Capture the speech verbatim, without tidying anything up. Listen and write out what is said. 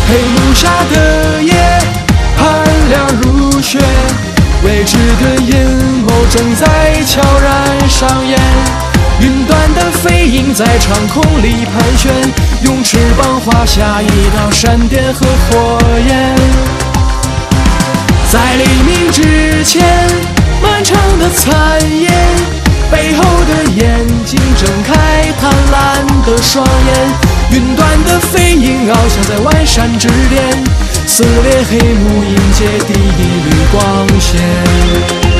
黑幕下的夜，寒凉如雪，未知的阴谋正在悄然上演。云端的飞鹰在长空里盘旋，用翅膀画下一道闪电和火焰。在黎明之前，漫长的残夜，背后的眼睛睁开贪婪的双眼。云端的飞鹰翱翔在万山之巅，撕裂黑幕，迎接第一缕光线。